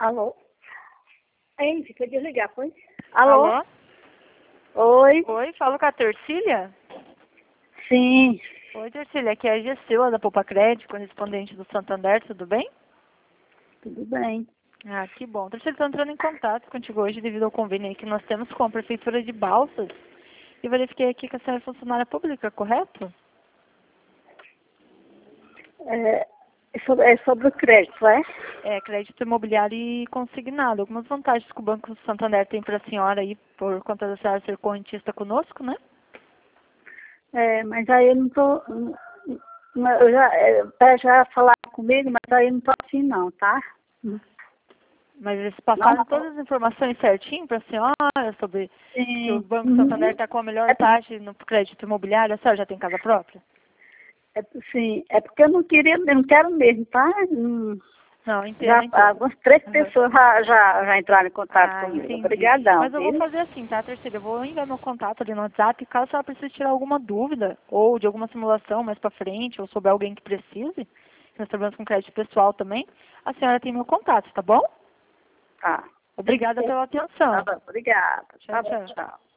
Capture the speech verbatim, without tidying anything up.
Alô? Hein, fica de ligar, foi? Alô? Alô? Oi? Oi, falo com a Tercília? Sim, Oi, Tercília, aqui é a Gessila da Poupa Crédito, correspondente do Santander, tudo bem? tudo bem. Ah, que bom. Tercília, estou entrando em contato contigo hoje devido ao convênio aí que nós temos com a Prefeitura de Balsas e verifiquei aqui que a senhora é funcionária pública, correto? É, é sobre, é sobre o crédito, é? É, crédito imobiliário e consignado. Algumas vantagens que o Banco Santander tem para a senhora aí, por conta da senhora ser correntista conosco, né? É, mas aí eu não tô... não- não- Eu já, é, pra já falar comigo, mas aí eu não tô assim não, tá? Mas eles Não, passaram não. todas as informações certinho para a senhora sobre que o Sim. Banco Santander Uhum. está com a melhor É, taxa no crédito imobiliário. A senhora já tem casa própria? é, sim, é porque eu não queria, eu não quero mesmo, tá? Hum, Não, entendo, Já, entendo. algumas três Aham. pessoas já, já, já entraram em contato Ah, comigo. entendi. Obrigadão, Mas eu vou viu? fazer assim, tá, terceira? Eu vou enviar meu contato ali no WhatsApp. Caso a senhora precise tirar alguma dúvida ou de alguma simulação mais para frente ou souber alguém que precise, que nós trabalhamos com crédito pessoal também, a senhora tem meu contato, tá bom? Tá. Tem que Obrigada ser. pela Tá atenção. bom, obrigada. Tchau, Tá bom, tchau. tchau.